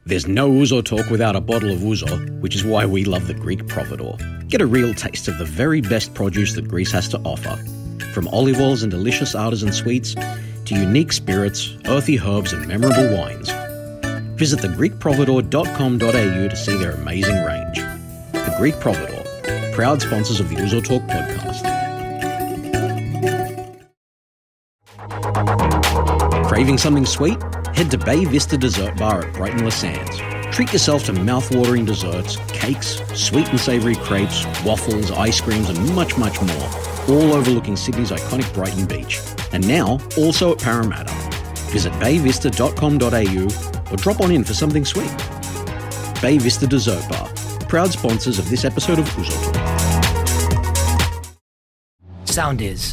There's no Ouzo talk without a bottle of Ouzo, which is why we love the Greek Providor. Get a real taste of the very best produce that Greece has to offer. From olive oils and delicious artisan sweets, to unique spirits, earthy herbs and memorable wines. Visit thegreekprovidor.com.au to see their amazing range. The Greek Providor, proud sponsors of the Ouzo Talk podcast. Craving something sweet? Head to Bay Vista Dessert Bar at Brighton Les Sands. Treat yourself to mouth-watering desserts, cakes, sweet and savoury crepes, waffles, ice creams and much, much more, all overlooking Sydney's iconic Brighton Beach. And now, also at Parramatta. Visit bayvista.com.au or drop on in for something sweet. Bay Vista Dessert Bar, proud sponsors of this episode of Ouzo Talk. Sound is.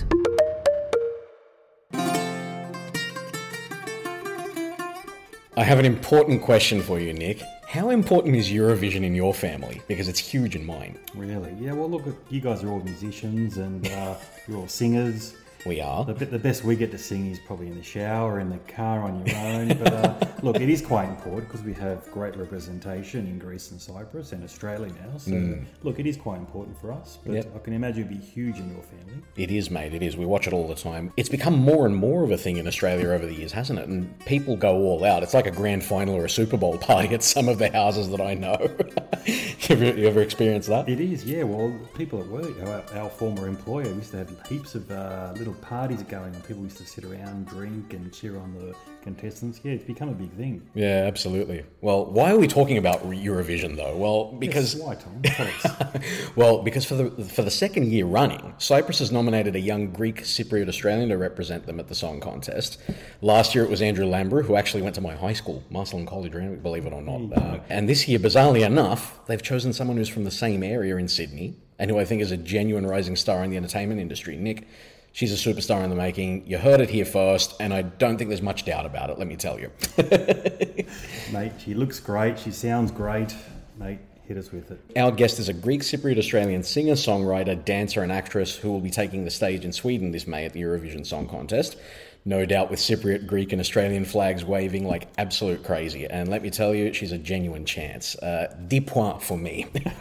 I have an important question for you, Nick. How important is Eurovision in your family? Because it's huge in mine. Really? Yeah, well, look, you guys are all musicians and you're all singers. We are. The best we get to sing is probably in the shower, in the car, on your own. But look, it is quite important because we have great representation in Greece and Cyprus and Australia now. So look, it is quite important for us. But I can imagine it'd be huge in your family. It is, mate. It is. We watch it all the time. It's become more and more of a thing in Australia over the years, hasn't it? And people go all out. It's like a grand final or a Super Bowl party at some of the houses that I know. You ever experienced that? It is, yeah. Well, people at work, our former employer used to have heaps of little parties going on. People used to sit around, drink and cheer on the contestants. Yeah, it's become a big thing. Yeah, absolutely. Well, why are we talking about Eurovision though? Well, because yes, why, Tom? well, because for the second year running, Cyprus has nominated a young Greek Cypriot Australian to represent them at the song contest. Last year it was Andrew Lambrew, who actually went to my high school, Marcelin College, believe it or not. And this year, bizarrely enough, they've chosen someone who's from the same area in Sydney and who I think is a genuine rising star in the entertainment industry. Nick, she's a superstar in the making. You heard it here first, and I don't think there's much doubt about it, let me tell you. Mate, she looks great. She sounds great. Mate, hit us with it. Our guest is a Greek Cypriot Australian singer, songwriter, dancer and actress who will be taking the stage in Sweden this May at the Eurovision Song Contest. No doubt with Cypriot, Greek and Australian flags waving like absolute crazy. And let me tell you, she's a genuine chance. 10 points for me.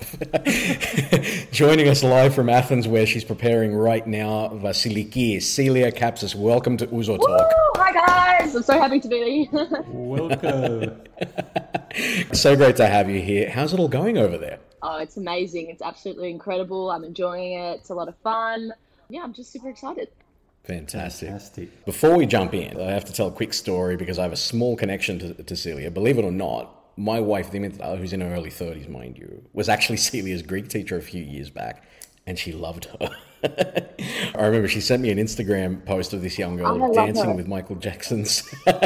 Joining us live from Athens, where she's preparing right now, Vasiliki, Celia Kapsis. Welcome to Ouzo Talk. Hi guys, I'm so happy to be here. Welcome. So great to have you here. How's it all going over there? Oh, it's amazing. It's absolutely incredible. I'm enjoying it. It's a lot of fun. Yeah, I'm just super excited. Fantastic. Before we jump in, I have to tell a quick story because I have a small connection to Celia. Believe it or not, my wife, Dimitra, who's in her early 30s, mind you, was actually Celia's Greek teacher a few years back, and she loved her. I remember she sent me an Instagram post of this young girl dancing with Michael Jackson's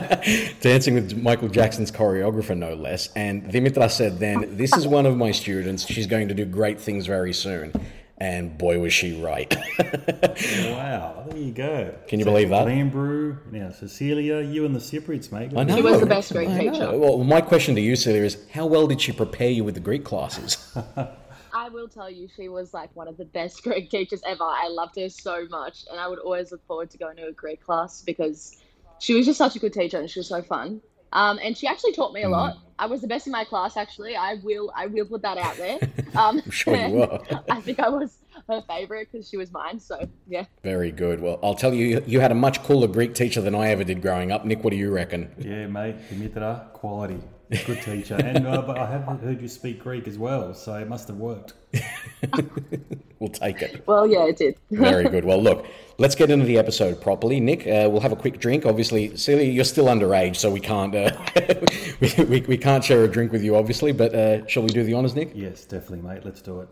choreographer, no less. And Dimitra said then, "This is one of my students. She's going to do great things very soon." And boy, was she right. Wow, there you go. Can you believe that? Lambrew, now Cecilia, you and the Cypriots, mate. I know. She was the best Greek teacher. Well, my question to you, Celia, is how well did she prepare you with the Greek classes? I will tell you, she was like one of the best Greek teachers ever. I loved her so much, and I would always look forward to going to a Greek class because she was just such a good teacher and she was so fun. And she actually taught me a lot. I was the best in my class, actually. I will put that out there. I'm sure you were. I think I was her favourite because she was mine, so yeah. Very good. Well, I'll tell you, you had a much cooler Greek teacher than I ever did growing up. Nick, what do you reckon? Yeah, mate, Dimitra, quality. Good teacher. And but I have heard you speak Greek as well, so it must have worked. We'll take it. Well, yeah, it did. Very good. Well, look, let's get into the episode properly. Nick, we'll have a quick drink. Obviously, Celia, you're still underage, so we can't we can't share a drink with you, obviously. But shall we do the honours, Nick? Yes, definitely, mate. Let's do it.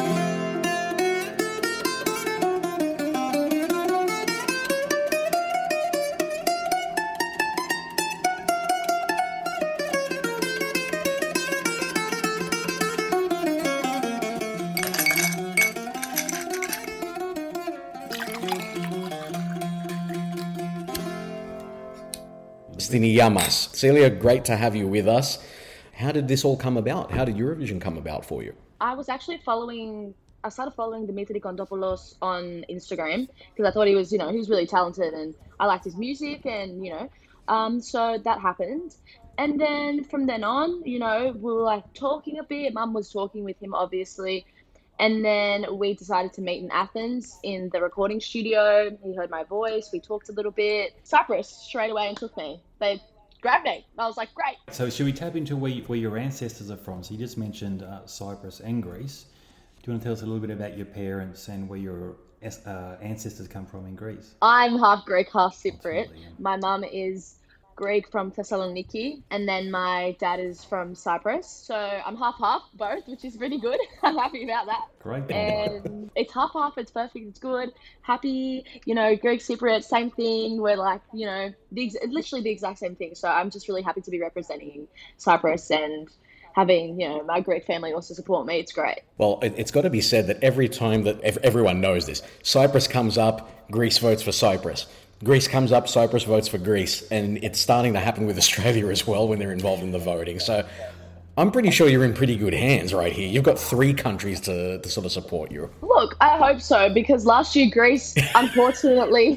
Yamas. Celia, great to have you with us. How did this all come about? How did Eurovision come about for you? I was actually I started following Dimitri Kontopoulos on Instagram because I thought he was, he was really talented and I liked his music and, so that happened. And then from then on, we were like talking a bit. Mum was talking with him, obviously. And then we decided to meet in Athens in the recording studio. He heard my voice. We talked a little bit. Cyprus straight away and took me. They grabbed me. I was like, great. So should we tap into where your ancestors are from? So you just mentioned Cyprus and Greece. Do you want to tell us a little bit about your parents and where your ancestors come from in Greece? I'm half Greek, half Cypriot. Absolutely, yeah. My mum is Greek from Thessaloniki, and then my dad is from Cyprus. So I'm half both, which is pretty good. I'm happy about that. Great. And it's half, it's perfect, it's good. Happy, Greek, Cypriot, same thing. We're like, literally the exact same thing. So I'm just really happy to be representing Cyprus and having, my Greek family also support me. It's great. Well, it's got to be said that every time that everyone knows this, Cyprus comes up, Greece votes for Cyprus. Greece comes up, Cyprus votes for Greece, and it's starting to happen with Australia as well when they're involved in the voting. So I'm pretty sure you're in pretty good hands right here. You've got 3 countries to sort of support you. Look, I hope so, because last year Greece unfortunately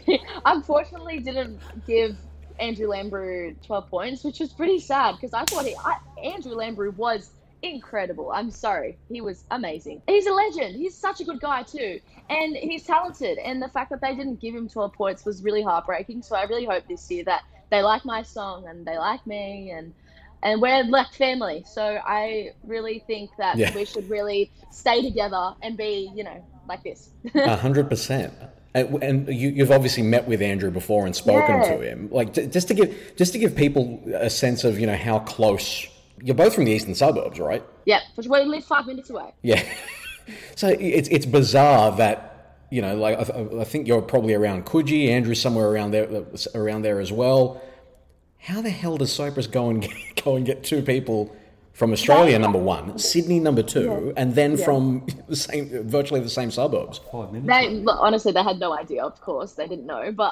didn't give Andrew Lambrou 12 points, which was pretty sad because I thought Andrew Lambrou was incredible. I'm sorry. He was amazing. He's a legend. He's such a good guy too. And he's talented. And the fact that they didn't give him 12 points was really heartbreaking. So I really hope this year that they like my song and they like me and we're like family. So I really think that we should really stay together and be, like this. 100%. And you've obviously met with Andrew before and spoken to him. Like just to give people a sense of, how close. You're both from the eastern suburbs, right? Yeah, which we live 5 minutes away. Yeah. So it's bizarre that, I think you're probably around Coogee, Andrew's somewhere around there as well. How the hell does Cyprus go and get 2 people from Australia, number 1, Sydney, number 2, and then from virtually the same suburbs? 5 minutes. Honestly, they had no idea. Of course, they didn't know. But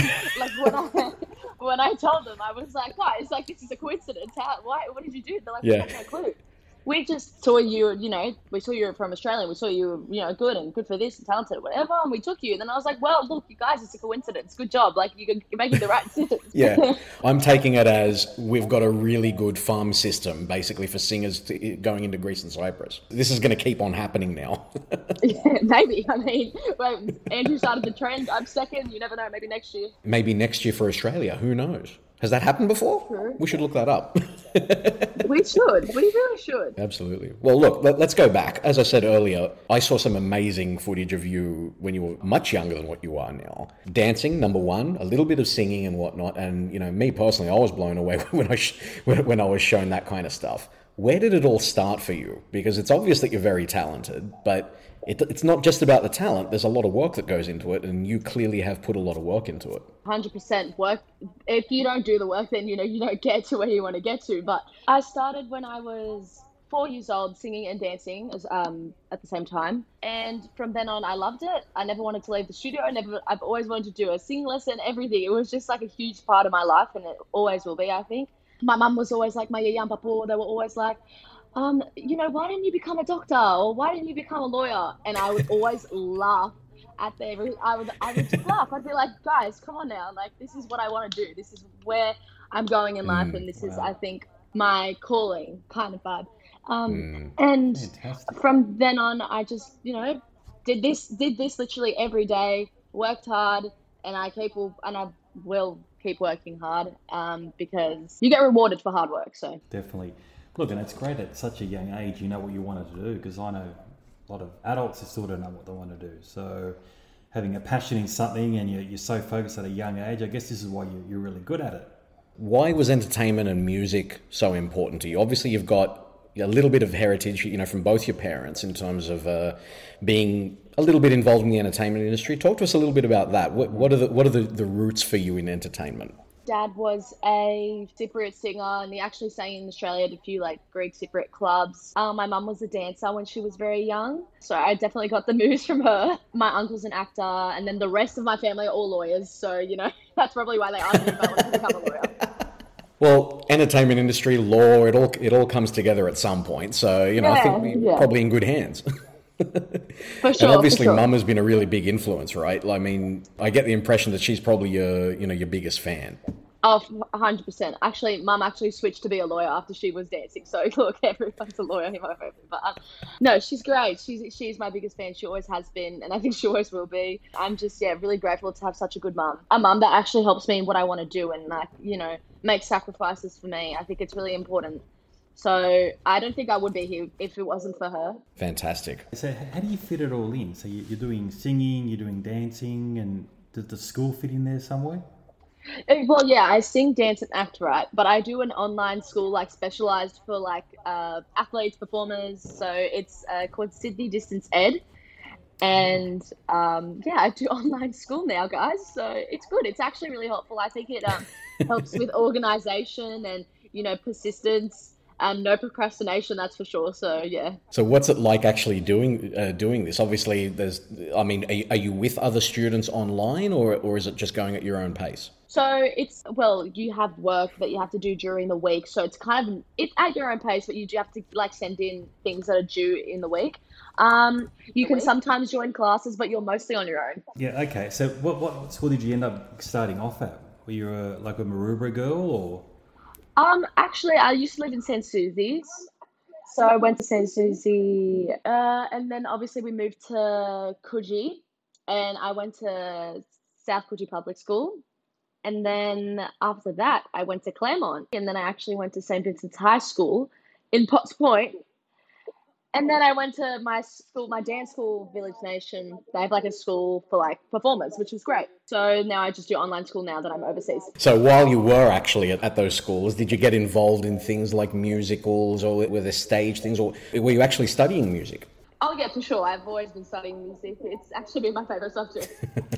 when I told them, I was like, guys, this is a coincidence. What did you do? They're like, we have no clue. We just saw you, we saw you were from Australia. We saw you, good for this and talented, whatever. And we took you. And then I was like, well, look, you guys, it's a coincidence. Good job. You're making the right decision. Yeah. I'm taking it as we've got a really good farm system, basically, for singers going into Greece and Cyprus. This is going to keep on happening now. Yeah, maybe. I mean, Andrew started the trend. I'm second. You never know. Maybe next year. Maybe next year for Australia. Who knows? Has that happened before? True. We should look that up. We should. We really should. Absolutely. Well, look, let's go back. As I said earlier, I saw some amazing footage of you when you were much younger than what you are now. Dancing, number 1, a little bit of singing and whatnot. And, me personally, I was blown away when I was shown that kind of stuff. Where did it all start for you? Because it's obvious that you're very talented, but it's not just about the talent. There's a lot of work that goes into it, and you clearly have put a lot of work into it. 100% work. If you don't do the work, then you don't get to where you want to get to. But I started when I was 4 years old, singing and dancing at the same time, and from then on, I loved it. I never wanted to leave the studio. I've always wanted to do a singing lesson, everything. It was just a huge part of my life, and it always will be, I think. My mum was always like, my yayam papu, they were always like, why didn't you become a doctor? Or why didn't you become a lawyer? And I would always laugh at them. I would just laugh. I'd be like, guys, come on now. This is what I want to do. This is where I'm going in life. And this is, I think, my calling kind of vibe. And Fantastic. From then on, I just, did this literally every day, worked hard, and I will keep working hard because you get rewarded for hard work. So Definitely. Look, and it's great at such a young age, you know what you wanted to do, because I know a lot of adults who still don't know what they want to do. So having a passion in something and you're so focused at a young age, I guess this is why you're really good at it. Why was entertainment and music so important to you? Obviously, you've got a little bit of heritage, from both your parents in terms of being a little bit involved in the entertainment industry. Talk to us a little bit about that. What are the roots for you in entertainment? Dad was a Cypriot singer, and he actually sang in Australia at a few Greek Cypriot clubs. My mum was a dancer when she was very young, so I definitely got the moves from her. My uncle's an actor, and then the rest of my family are all lawyers, so that's probably why they asked me if I wanted to become a lawyer. Well, entertainment industry, law, it all comes together at some point. So I think we're probably in good hands. For sure. And obviously, for sure. Mum has been a really big influence, right? I mean, I get the impression that she's probably your biggest fan. Oh, 100%. Actually, Mum actually switched to be a lawyer after she was dancing. So look, everyone's a lawyer in my family. But no, she's great. She's my biggest fan. She always has been, and I think she always will be. I'm just really grateful to have such a good mum. A mum that actually helps me in what I want to do and like makes sacrifices for me. I think it's really important. So I don't think I would be here if it wasn't for her. Fantastic. So how do you fit it all in? So you're doing singing, you're doing dancing, and does the school fit in there somewhere? Well, yeah, I sing, dance, and act, right? But I do an online school, like specialized for like athletes, performers. So it's called Sydney Distance Ed, and I do online school now, guys. So it's good. It's actually really helpful. I think it helps with organization and persistence. No procrastination, that's for sure. So yeah. So what's it like actually doing this? Obviously, are you with other students online, or is it just going at your own pace? So you have work that you have to do during the week. So it's at your own pace, but you do have to like send in things that are due in the week. You can sometimes join classes, but you're mostly on your own. Yeah. Okay. So what school did you end up starting off at? Were you like a Maroubra girl or? Actually, I used to live in St. Susie's. So I went to St. Susie, and then obviously we moved to Coogee, and I went to South Coogee Public School. And then after that, I went to Claremont, and then I actually went to St. Vincent's High School in Potts Point. And then I went to my dance school, Village Nation. They have like a school for like performers, which was great. So now I just do online school now that I'm overseas. So while you were actually at those schools, did you get involved in things like musicals, or were there stage things, or were you actually studying music? Oh yeah, for sure. I've always been studying music. It's actually been my favorite subject.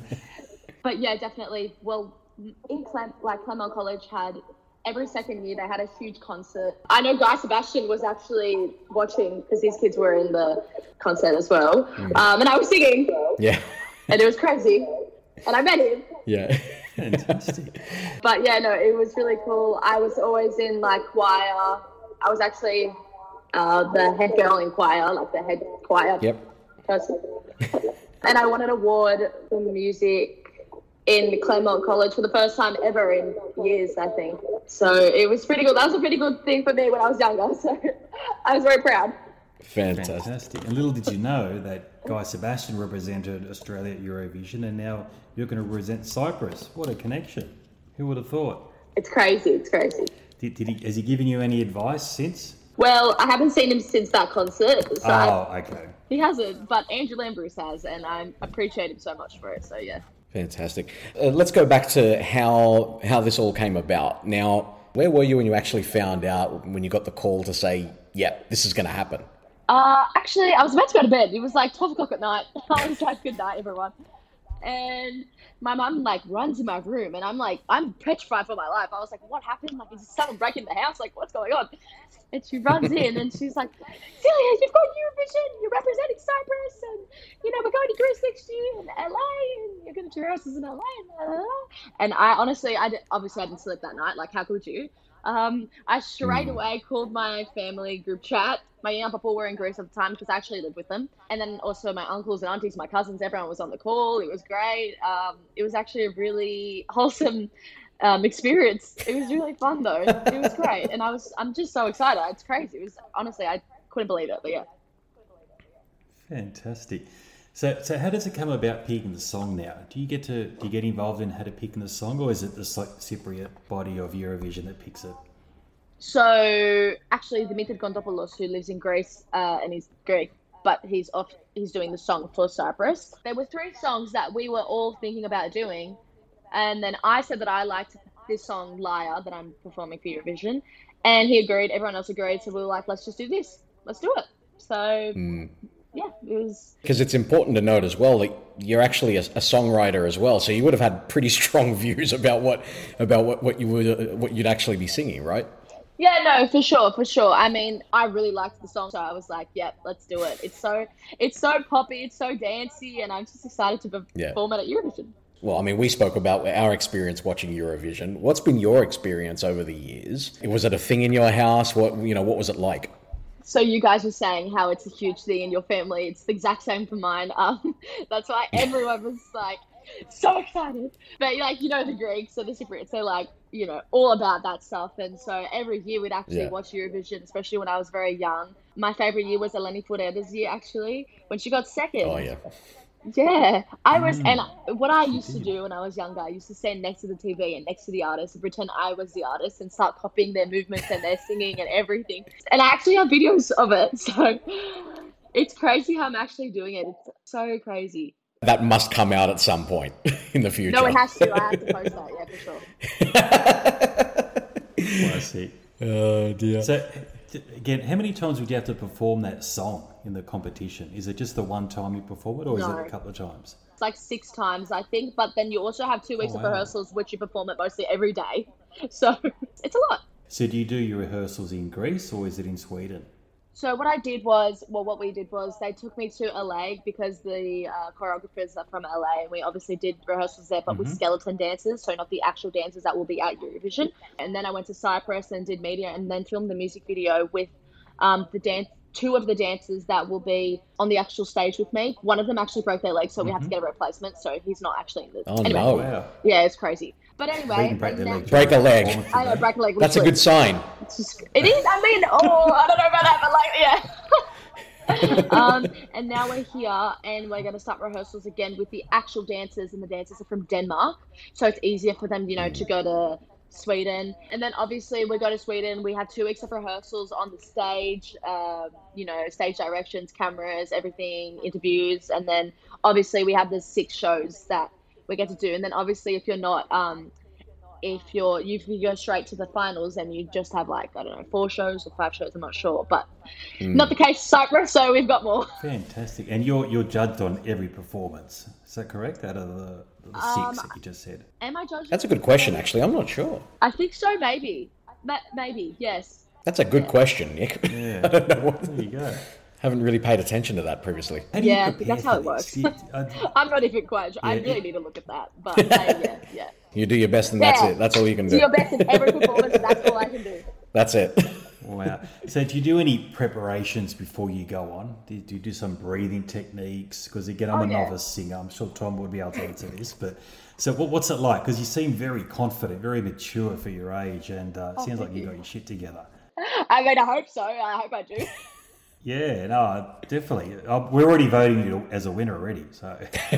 But yeah, definitely. Well, in Claremont College had every second year they had a huge concert. I know Guy Sebastian was actually watching because his kids were in the concert as well. And I was singing. Yeah. And it was crazy. And I met him. Yeah. Fantastic. But yeah, no, it was really cool. I was always in like choir. I was actually the head girl in choir, like the head choir person. And I won an award for music in Claremont College for the first time ever in years, I think. So it was pretty good. That was a pretty good thing for me when I was younger. So I was very proud. Fantastic. And little did you know that Guy Sebastian represented Australia at Eurovision, and now you're going to represent Cyprus. What a connection. Who would have thought? It's crazy. It's crazy. Has he given you any advice since? Well, I haven't seen him since that concert. So okay. He hasn't, but Andrew Lambrus has, and I appreciate him so much for it. So yeah. Fantastic. Let's go back to how this all came about. Now, where were you when you actually found out, when you got the call to say, yeah, this is going to happen? Actually, I was about to go to bed. It was like 12 o'clock at night. I was like, good night, everyone. And my mum like runs in my room, and I'm petrified for my life. I was like, what happened? Like, is someone breaking the house? Like, what's going on? And she runs in and she's like, Celia, you've got Eurovision, you're representing Cyprus, and we're going to Greece next year, and LA, and you're going to do rehearsals in LA, and I honestly, obviously I didn't sleep that night. Like, how could you? I straight away called my family group chat. My young people were in Greece at the time because I actually lived with them. And then also my uncles and aunties, my cousins, everyone was on the call. It was great. It was actually a really wholesome experience. It was really fun though. It was great. And I'm just so excited. It's crazy. It was honestly, I couldn't believe it, but yeah. Fantastic. So how does it come about picking the song now? Do you get involved in how to pick the song, or is it the Cypriot body of Eurovision that picks it? So actually, Dimitri Kontopoulos, who lives in Greece and he's Greek, but he's doing the song for Cyprus. There were 3 songs that we were all thinking about doing, and then I said that I liked this song Liar that I'm performing for Eurovision, and he agreed. Everyone else agreed, so we were like, let's just do this. Let's do it. So. Yeah, it was... Because it's important to note as well that you're actually a songwriter as well, so you would have had pretty strong views about what you'd actually be singing, right? Yeah, no, for sure. I mean, I really liked the song, so I was like, yeah, let's do it. It's so poppy, it's so dancey, and I'm just excited to perform it at Eurovision. Well, I mean, we spoke about our experience watching Eurovision. What's been your experience over the years? Was it a thing in your house? What was it like? So you guys were saying how it's a huge thing in your family. It's the exact same for mine. That's why everyone was like so excited. But like, the Greeks or the Cypriots, they're like, all about that stuff. And so every year we'd actually Yeah. watch Eurovision, especially when I was very young. My favorite year was Eleni Foureda's year, actually, when she got second. Oh yeah. Yeah, I was, and what I used to do when I was younger, I used to stand next to the TV and next to the artist and pretend I was the artist and start copying their movements and their singing and everything. And I actually have videos of it, so it's crazy how I'm actually doing it. It's so crazy. That must come out at some point in the future. No, it has to. I have to post that, yeah, for sure. Well, I see. Oh dear. So, again, how many times would you have to perform that song in the competition? Is it just the one time you perform it, or is it No. a couple of times? It's like 6 times, I think, but then you also have 2 weeks of wow. rehearsals, which you perform it mostly every day. So it's a lot. So, do you do your rehearsals in Greece or is it in Sweden? So what we did was they took me to LA because the choreographers are from LA, and we obviously did rehearsals there, but with skeleton dancers, so not the actual dancers that will be at Eurovision. And then I went to Cyprus and did media, and then filmed the music video with two of the dancers that will be on the actual stage with me. One of them actually broke their leg, so we had to get a replacement, so he's not actually in the... Oh anyway, no. Wow. Yeah, it's crazy. But anyway... Break their leg. Break a leg. I know, break a leg. That's a literally. good sign. It is. I mean, I don't know about that, but like, yeah. And now we're here, and we're going to start rehearsals again with the actual dancers, and the dancers are from Denmark, so it's easier for them, to go to Sweden. And then obviously we go to Sweden. We have 2 weeks of rehearsals on the stage. Stage directions, cameras, everything, interviews, and then obviously we have the 6 shows that we get to do. And then obviously if you're not if you go straight to the finals, and you just have 4 shows or 5 shows, I'm not sure, but not the case Cyprus, so we've got more. Fantastic. And you're judged on every performance. Is that correct? Out of the 6 that you just said. Am I judging? That's a good question, actually. I'm not sure. I think so, maybe. Maybe, yes. That's a good question, Nick. Yeah. I don't know what, There you go. haven't really paid attention to that previously. How do you Yeah, I think prepare that's how for it works. this? I'm not even quite sure. I Yeah, really need to look at that, but yeah. You do your best and that's Yeah. it. That's all you can Do do. your best in every performance, and that's all I can do. That's it. Wow. So do you do any preparations before you go on? Do you do some breathing techniques? Because again, I'm a yeah. novice singer. I'm sure Tom would be able to answer this. But so what's it like? Because you seem very confident, very mature for your age, and it sounds like you got your shit together. I mean, I hope so. I hope I do. Yeah, no, definitely. We're already voting you as a winner already. So,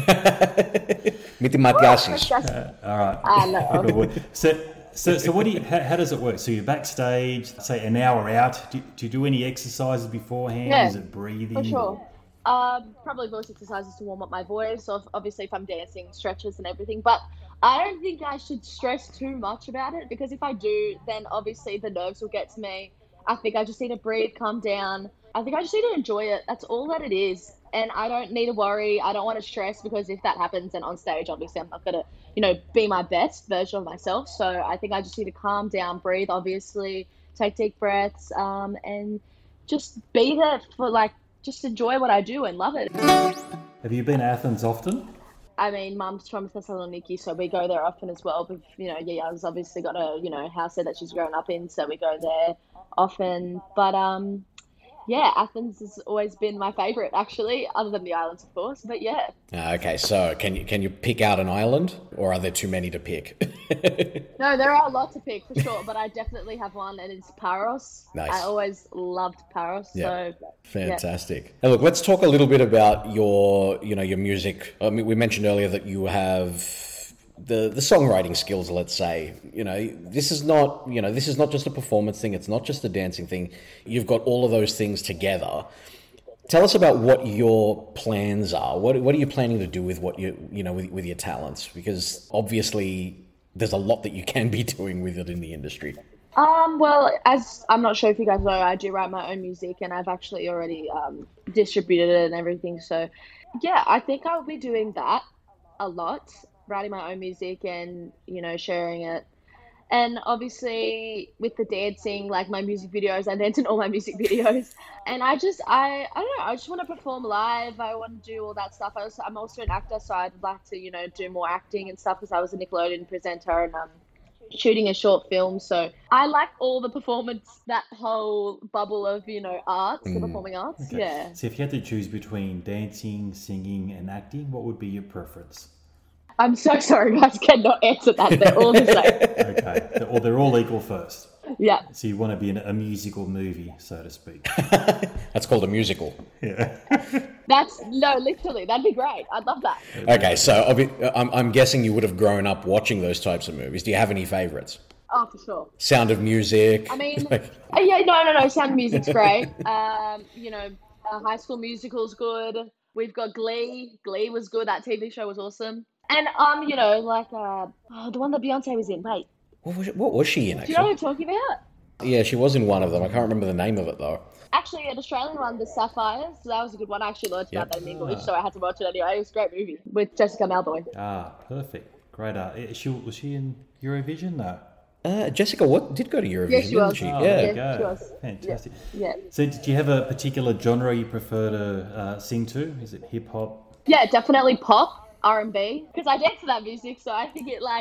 Miti Matiasis. That's, all right. I know. So what do you? How does it work? So you're backstage, say an hour out. Do you do any exercises beforehand? Yeah, Is it breathing? For sure. Probably voice exercises to warm up my voice, or obviously if I'm dancing, stretches and everything. But I don't think I should stress too much about it, because if I do, then obviously the nerves will get to me. I think I just need to breathe, calm down. I think I just need to enjoy it. That's all that it is. And I don't need to worry. I don't want to stress, because if that happens, then on stage, obviously I'm not going to, be my best version of myself. So I think I just need to calm down, breathe, obviously, take deep breaths, and just be there for just enjoy what I do and love it. Have you been to Athens often? I mean, Mum's from Thessaloniki, so we go there often as well. But, Yaya's obviously got a, house there that she's grown up in, so we go there often. But, Athens has always been my favourite, actually, other than the islands, of course. But, yeah. Okay, so can you pick out an island, or are there too many to pick? No, there are a lot to pick, for sure, but I definitely have one, and it's Paros. Nice. I always loved Paros, Yeah. so... Fantastic. Now, look, let's talk a little bit about your music. I mean, we mentioned earlier that you have the songwriting skills, let's say. This is not just a performance thing. It's not just a dancing thing. You've got all of those things together. Tell us about what your plans are. What are you planning to do with what with your talents? Because obviously there's a lot that you can be doing with it in the industry. Well, as I'm not sure if you guys know, I do write my own music, and I've actually already distributed it and everything. So, yeah, I think I'll be doing that a lot, writing my own music and, sharing it. And obviously with the dancing, like my music videos, I dance in all my music videos. And I don't know, I just want to perform live. I want to do all that stuff. I'm also an actor, so I'd like to, do more acting and stuff, because I was a Nickelodeon presenter and shooting a short film. So I like all the performance, that whole bubble of, arts, the performing arts. Okay. Yeah. So if you had to choose between dancing, singing, and acting, what would be your preference? I'm so sorry, guys. Cannot answer that. They're all the same. Okay, or they're all equal first. Yeah. So you want to be in a musical movie, so to speak. That's called a musical. Yeah. Literally, that'd be great. I'd love that. Okay, so I'm guessing you would have grown up watching those types of movies. Do you have any favorites? Oh, for sure. Sound of Music. I mean, yeah, no. Sound of Music's great. High School Musical's good. We've got Glee. Glee was good. That TV show was awesome. And the one that Beyonce was in. Wait, what was she in? do Actually, you know what I'm talking about? yeah, she was in one of them. I can't remember the name of it though. Actually, an Australian one, The Sapphires. So that was a good one. I actually learned about that in English, so I had to watch it anyway. It was a great movie with Jessica Malboy. Ah, perfect. Great. Was she in Eurovision? No. Jessica did go to Eurovision, Yes, she didn't was. she? Oh, Yeah. there you Yeah, go. she was. Fantastic. Yeah. So, do you have a particular genre you prefer to sing to? Is it hip hop? Yeah, definitely pop, R&B, because I dance to that music, so I think it's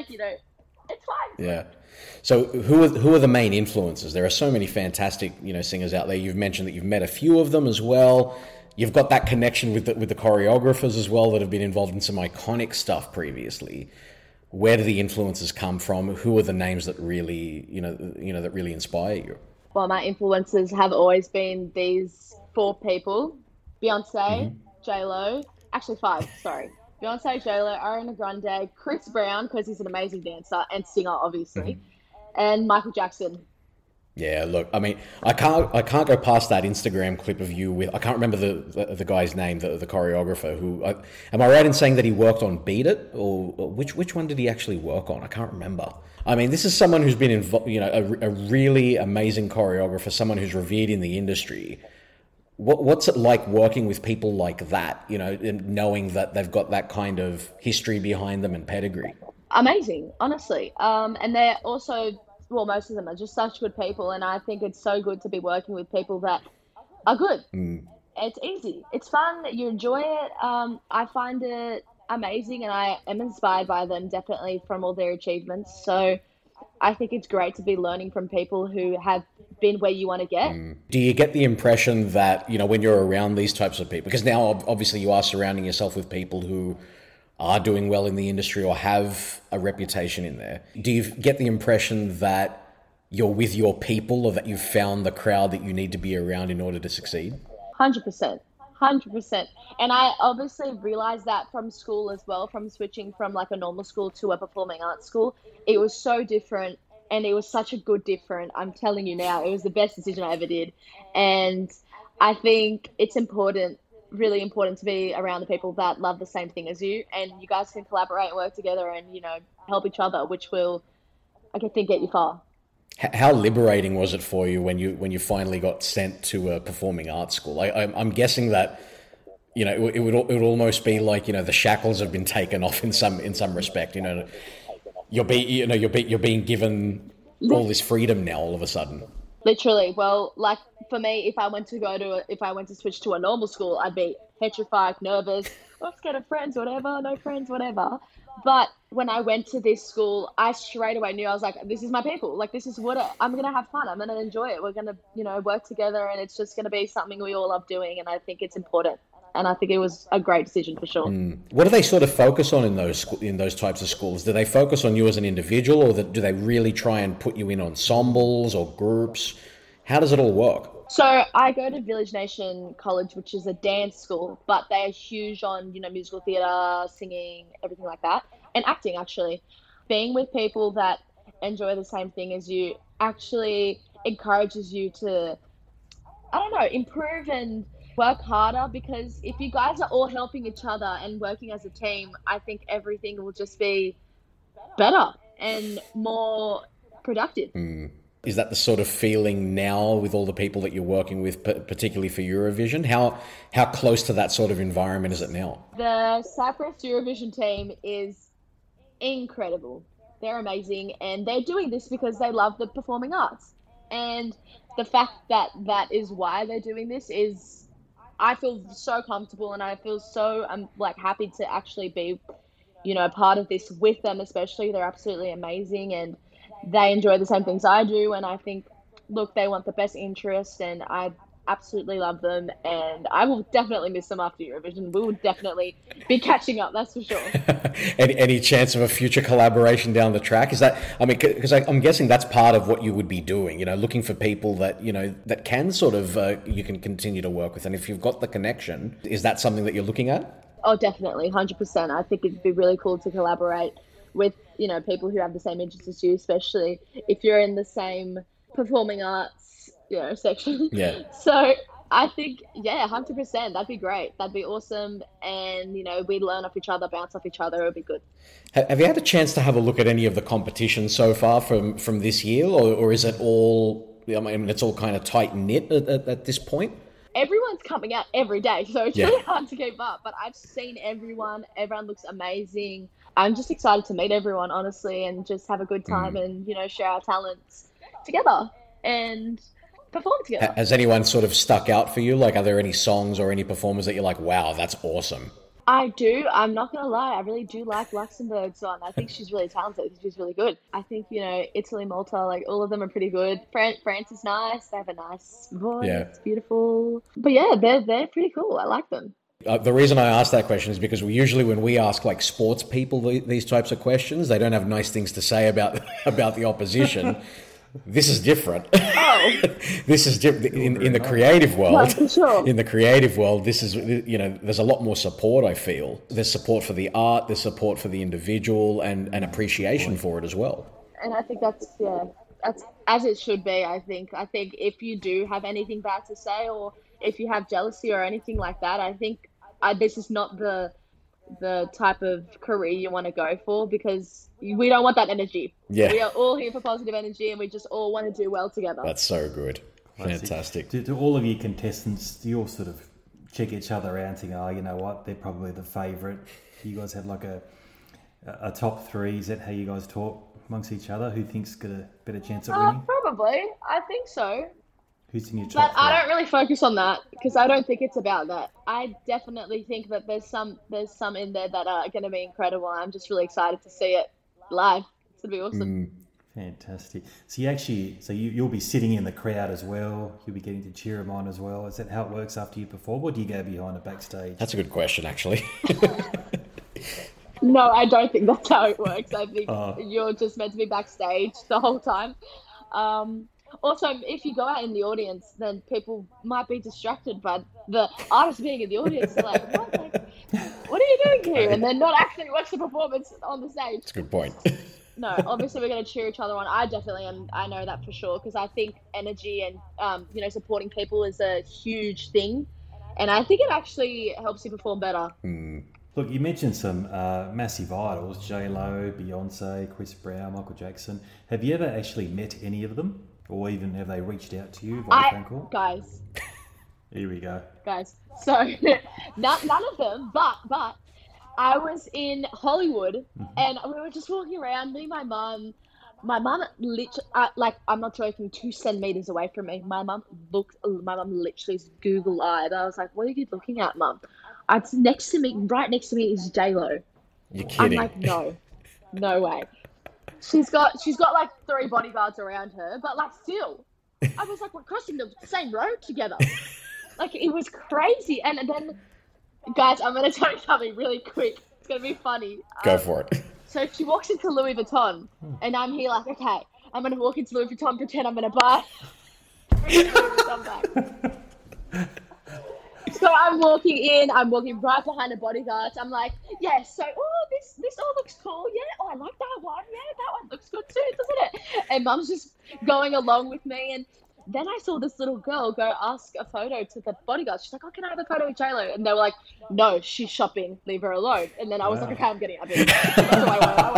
fine. Yeah. So who are the main influences? There are so many fantastic, singers out there. You've mentioned that you've met a few of them as well. You've got that connection with the choreographers as well that have been involved in some iconic stuff previously. Where do the influences come from? Who are the names that really, that really inspire you? Well, my influences have always been these 4 people: Beyonce, J-Lo, actually 5, sorry. Beyonce, J-Lo, Ariana Grande, Chris Brown, because he's an amazing dancer and singer, obviously, and Michael Jackson. Yeah, look, I mean, I can't go past that Instagram clip of you with, I can't remember the guy's name, the choreographer who, am I right in saying that he worked on Beat It, or which one did he actually work on? I can't remember. I mean, this is someone who's been involved, a really amazing choreographer, someone who's revered in the industry. What's it like working with people like that, and knowing that they've got that kind of history behind them and pedigree? Amazing, honestly. And they're also, well, most of them are just such good people, and I think it's so good to be working with people that are good. It's easy. It's fun. You enjoy it. I find it amazing, and I am inspired by them, definitely, from all their achievements. So I think it's great to be learning from people who have been where you want to get. Do you get the impression that, when you're around these types of people, because now obviously you are surrounding yourself with people who are doing well in the industry or have a reputation in there, do you get the impression that you're with your people, or that you've found the crowd that you need to be around in order to succeed? 100%. 100%. And I obviously realized that from school as well, from switching from like a normal school to a performing arts school. It was so different, and it was such a good different. I'm telling you now, it was the best decision I ever did. And I think it's important, really important, to be around the people that love the same thing as you, and you guys can collaborate and work together and, help each other, which will, I think, get you far. How liberating was it for you when you finally got sent to a performing arts school? I'm guessing that it would almost be like the shackles have been taken off in some respect. You're being given all this freedom now all of a sudden. Literally. Well, like for me, if I went to switch to a normal school, I'd be petrified, nervous, scared of friends, whatever, no friends, whatever. But when I went to this school, I straight away knew, I was like, this is my people. Like, this is what I'm going to have fun. I'm going to enjoy it. We're going to, work together, and it's just going to be something we all love doing. And I think it's important. And I think it was a great decision for sure. What do they sort of focus on in those types of schools? Do they focus on you as an individual, or do they really try and put you in ensembles or groups? How does it all work? So I go to Village Nation College, which is a dance school, but they're huge on, musical theatre, singing, everything like that, and acting, actually. Being with people that enjoy the same thing as you actually encourages you to, improve and work harder, because if you guys are all helping each other and working as a team, I think everything will just be better and more productive. Is that the sort of feeling now with all the people that you're working with, particularly for Eurovision? How close to that sort of environment is it now? The Cyprus Eurovision team is incredible. They're amazing, and they're doing this because they love the performing arts. And the fact that that is why they're doing this is, I feel so comfortable, and I feel so happy to actually be, part of this with them. Especially, they're absolutely amazing, and they enjoy the same things I do. And I think, look, they want the best interest, and I absolutely love them, and I will definitely miss them after Eurovision. We will definitely be catching up, that's for sure. Any chance of a future collaboration down the track? Is that, I mean, because I'm guessing that's part of what you would be doing, looking for people that, that can sort of, you can continue to work with. And if you've got the connection, is that something that you're looking at? Oh, definitely, 100%. I think it'd be really cool to collaborate with, people who have the same interests as you, especially if you're in the same performing arts, section. Yeah. So I think, 100%. That'd be great. That'd be awesome. And, we learn off each other, bounce off each other. It would be good. Have you had a chance to have a look at any of the competitions so far from this year? Or is it all, it's all kind of tight-knit at this point? Everyone's coming out every day, so it's really hard to keep up. But I've seen everyone. Everyone looks amazing. I'm just excited to meet everyone, honestly, and just have a good time and, share our talents together and perform together. Has anyone sort of stuck out for you? Like, are there any songs or any performers that you're like, wow, that's awesome? I do. I'm not going to lie. I really do like Luxembourg's one. I think she's really talented. She's really good. I think, Italy, Malta, like all of them are pretty good. France is nice. They have a nice voice. Yeah. It's beautiful. But yeah, they're pretty cool. I like them. The reason I ask that question is because usually when we ask like sports people these types of questions, they don't have nice things to say about the opposition. This is different. Oh. This is different in the creative world. No, for sure. In the creative world, this is, there's a lot more support, I feel. There's support for the art, there's support for the individual, and appreciation for it as well. And I think that's as it should be, I think. I think if you do have anything bad to say, or if you have jealousy or anything like that, I think this is not the type of career you want to go for, because we don't want that energy. Yeah. We are all here for positive energy, and we just all want to do well together. That's so good. Fantastic. To all of your contestants, do you all sort of check each other out and think, oh, you know what, they're probably the favourite? Do you guys have like a top three? Is that how you guys talk amongst each other? Who thinks got a better chance at winning? Probably. I think so. Who's in your top three? I don't really focus on that, because I don't think it's about that. I definitely think that there's some in there that are going to be incredible. I'm just really excited to see it live. It's going to be awesome. Fantastic. So you'll be sitting in the crowd as well. You'll be getting to cheer them on as well. Is that how it works after you perform, or do you go behind the backstage? That's a good question, actually. No, I don't think that's how it works. I think you're just meant to be backstage the whole time. Also, if you go out in the audience, then people might be distracted by the artist being in the audience. They're like, what? What are you doing here? And they're not actually watching the performance on the stage. That's a good point. No, obviously we're going to cheer each other on. I definitely am. I know that for sure, because I think energy and, supporting people is a huge thing. And I think it actually helps you perform better. Look, you mentioned some massive idols, J-Lo, Beyonce, Chris Brown, Michael Jackson. Have you ever actually met any of them? Or even have they reached out to you via phone call? Guys. Here we go. Guys. So, none of them, but I was in Hollywood and we were just walking around, me and my mum. My mum literally, I'm not joking, 2 centimeters away from me. My mum literally is Google-eyed. I was like, what are you looking at, Mum? It's next to me, right next to me is J-Lo. You're kidding. I'm like, no way. She's got like 3 bodyguards around her, but like still, I was like, we're crossing the same road together. Like, it was crazy. And then, guys, I'm going to tell you something really quick. It's going to be funny. Go for it. So she walks into Louis Vuitton, and I'm here like, okay, I'm going to walk into Louis Vuitton, pretend I'm going to buy Louis Vuitton bag. So I'm walking right behind the bodyguards. I'm like, yeah, so, this all looks cool. Yeah, I like that one. Yeah, that one looks good too, doesn't it? And Mum's just going along with me. And then I saw this little girl go ask a photo to the bodyguards. She's like, oh, can I have a photo with J-Lo? And they were like, no, she's shopping. Leave her alone. And then I was like, okay, I'm getting out of here. I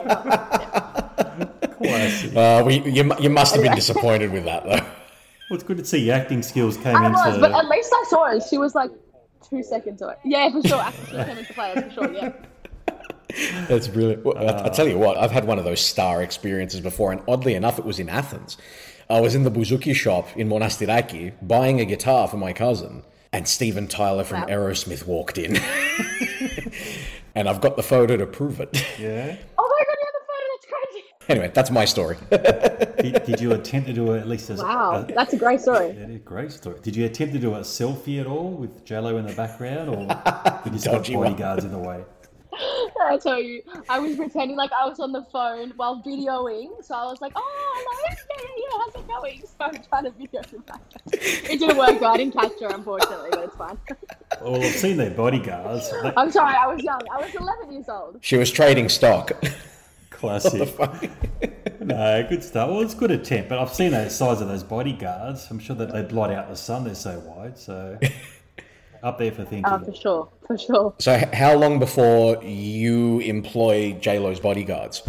want a photo. You must have been disappointed with that, though. Well, it's good to see your acting skills came I into... was, but at least I saw her. She was like 2 seconds away. Yeah, for sure. Acting skills came into play, that's for sure, yeah. That's brilliant. Well, I tell you what, I've had one of those star experiences before, and oddly enough, it was in Athens. I was in the Bouzouki shop in Monastiraki buying a guitar for my cousin, and Steven Tyler from Aerosmith walked in. And I've got the photo to prove it. Yeah? Oh my God, you have the photo, that's crazy. Anyway, that's my story. Did you attempt to do at least Wow, that's a great story. That is a great story. Did you attempt to do a selfie at all with JLo in the background, or did you got Dodgy one. bodyguards in the way? I tell you, I was pretending like I was on the phone while videoing. So I was like, "Oh, hello, yeah, how's it going?" So I'm trying to video the background. It didn't work. Though. I didn't catch her, unfortunately, but it's fine. Well, I've seen their bodyguards. I'm sorry, I was young. I was 11 years old. She was trading stock. Classic. No, good stuff. Well, it's a good attempt, but I've seen the size of those bodyguards. I'm sure that they blot out the sun. They're so wide. So up there for thinking. Oh, for sure, for sure. So how long before you employ JLo's bodyguards?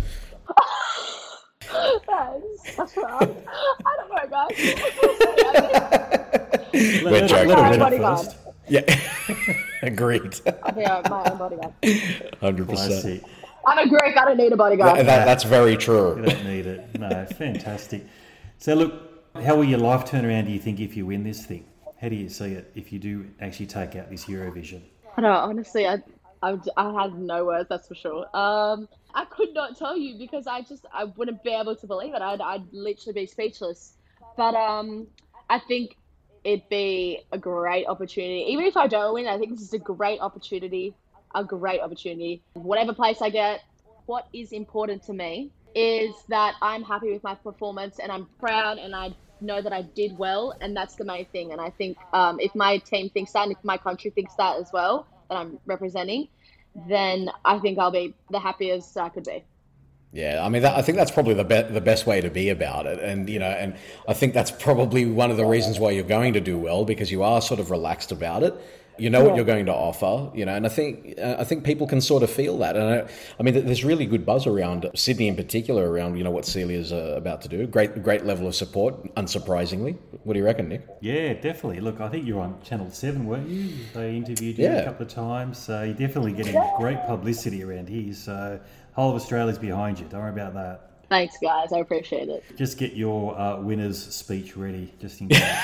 That's rough. I don't know, guys. We're joking. Let her Bodyguard. first. Yeah. Agreed. I'll be my own bodyguard. 100%. Classic. I'm a Greek. I don't need a bodyguard. That's very true. You don't need it. No, fantastic. So look, how will your life turn around, do you think, if you win this thing? How do you see it if you do actually take out this Eurovision? I don't know, honestly, I had no words, that's for sure. I could not tell you because I wouldn't be able to believe it. I'd literally be speechless. But I think it'd be a great opportunity. Even if I don't win, I think this is a great opportunity. Whatever place I get, what is important to me is that I'm happy with my performance and I'm proud and I know that I did well, and that's the main thing. And I think if my team thinks that and if my country thinks that as well, that I'm representing, then I think I'll be the happiest I could be. Yeah, I mean, I think that's probably the best way to be about it, and and I think that's probably one of the reasons why you're going to do well, because you are sort of relaxed about it. You know what you're going to offer, and I think people can sort of feel that. And I mean, there's really good buzz around Sydney in particular around what Celia's about to do. Great level of support, unsurprisingly. What do you reckon, Nick? Yeah, definitely. Look, I think you were on Channel 7, weren't you? They interviewed you a couple of times, so you're definitely getting great publicity around here. So whole of Australia's behind you. Don't worry about that. Thanks, guys. I appreciate it. Just get your winner's speech ready, just in case.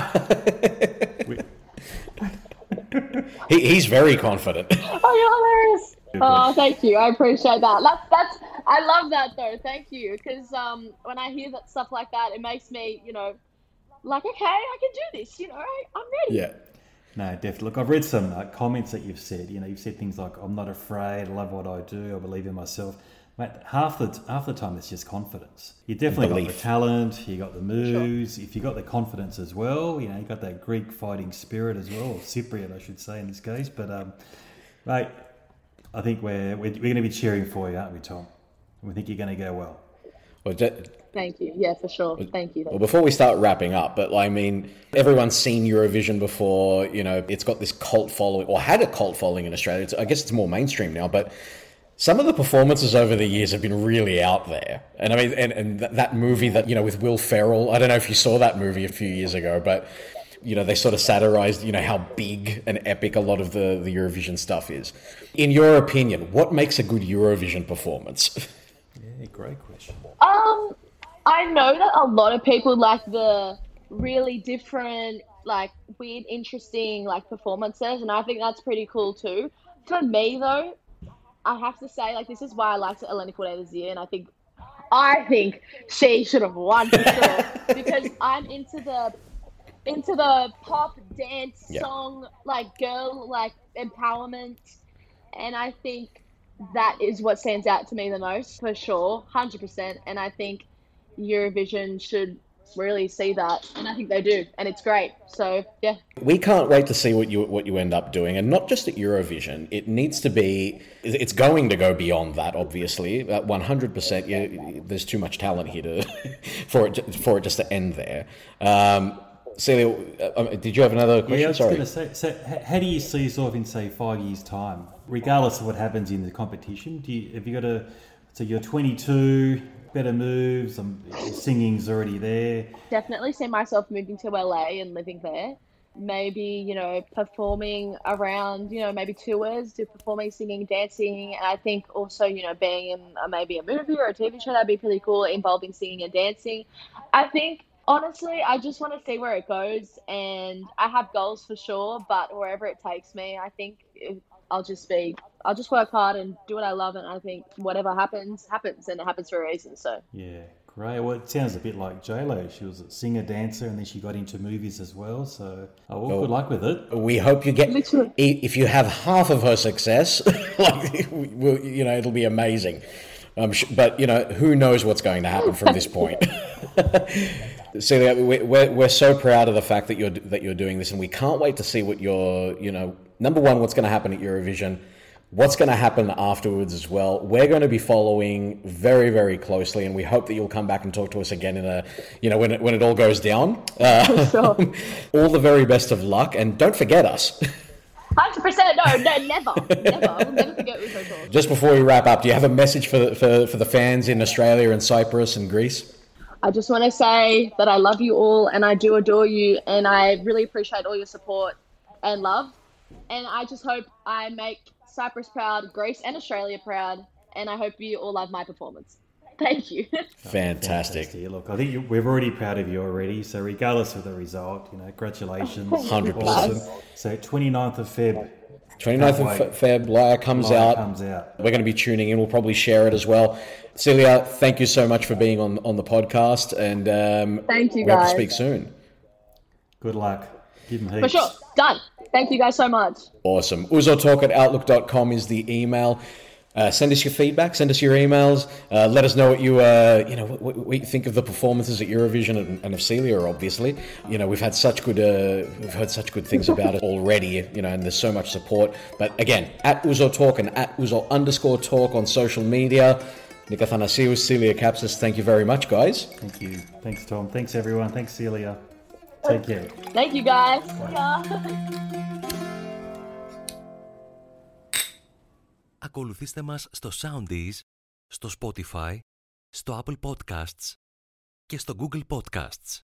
He's very confident. Oh, you're hilarious. Oh, thank you. I appreciate that. That's I love that though. Thank you, because when I hear that stuff like that, it makes me, like, okay, I can do this. I'm ready. Yeah. No, definitely. Look, I've read some comments that you've said. You've said things like, "I'm not afraid. I love what I do. I believe in myself." Mate, half the time it's just confidence. You definitely got the talent, you got the moves. Sure. If you got the confidence as well, you got that Greek fighting spirit as well, or Cypriot, I should say in this case. But mate, I think we're going to be cheering for you, aren't we, Tom? We think you're going to go well. Thank you. Yeah, for sure. Thank you. Well, before we start wrapping up, but I mean, everyone's seen Eurovision before. It's got this cult following, or had a cult following in Australia. I guess it's more mainstream now, but some of the performances over the years have been really out there. And I mean, and that movie that, with Will Ferrell, I don't know if you saw that movie a few years ago, but, they sort of satirized, how big and epic a lot of the Eurovision stuff is. In your opinion, what makes a good Eurovision performance? Yeah, great question. I know that a lot of people like the really different, like weird, interesting, like performances. And I think that's pretty cool too. For me though, I have to say, like, this is why I liked Eleni Corday this year, and I think she should have won for sure because I'm into the pop dance song, like girl, like empowerment, and I think that is what stands out to me the most for sure, 100%. And I think Eurovision should really see that, and I think they do, and it's great. So yeah, we can't wait to see what you end up doing, and not just at Eurovision. It needs to be. It's going to go beyond that, obviously. 100%. There's too much talent here for it just to end there. Celia, did you have another question? Yeah, I was going to say. So, how do you see yourself in, say, 5 years' time, regardless of what happens in the competition? Have you got so you're 22. Better moves, singing's already there. Definitely see myself moving to LA and living there. Maybe, performing around, maybe tours, performing, singing, dancing. And I think also, being in maybe a movie or a TV show, that'd be pretty cool, involving singing and dancing. I think, honestly, I just want to see where it goes. And I have goals for sure, but wherever it takes me, I think I'll just be I'll just work hard and do what I love, and I think whatever happens, happens, and it happens for a reason. So Yeah, great. Well, it sounds a bit like J-Lo. She was a singer, dancer, and then she got into movies as well. So, good luck with it. We hope you get. Literally. If you have half of her success, it'll be amazing. But who knows what's going to happen from this point? Celia, we're so proud of the fact that you're doing this, and we can't wait to see what number one, what's going to happen at Eurovision, what's going to happen afterwards as well. We're going to be following very, very closely, and we hope that you'll come back and talk to us again when it all goes down. Sure. All the very best of luck, and don't forget us. 100%. No, never. We'll never forget Uzo Talk. Just before we wrap up, do you have a message for the fans in Australia and Cyprus and Greece? I just want to say that I love you all and I do adore you, and I really appreciate all your support and love. And I just hope I make Cyprus proud, Greece and Australia proud, and I hope you all love my performance. Thank you. Fantastic. Look, I think we're already proud of you already. So regardless of the result, congratulations. 100%. Awesome. So 29th of Feb. 29th of Feb, Liar comes out. We're going to be tuning in. We'll probably share it as well. Celia, thank you so much for being on the podcast, and thank you, we hope to guys. speak soon. Good luck. Give them heaps. For sure. Done. Thank you guys so much. Awesome. uzotalk@outlook.com is the email. Send us your feedback. Send us your emails. Let us know what what you think of the performances at Eurovision and of Celia. Obviously, we've had such good things about it already. And there's so much support. But again, at Uzo Talk and at Uzo_talk on social media. Nick Athanasiou, Celia Kapsis, thank you very much, guys. Thank you. Thanks, Tom. Thanks, everyone. Thanks, Celia. Take care. Thank you, guys. Ακολουθήστε μας στο Soundees, στο Spotify, στο Apple Podcasts και στο Google Podcasts.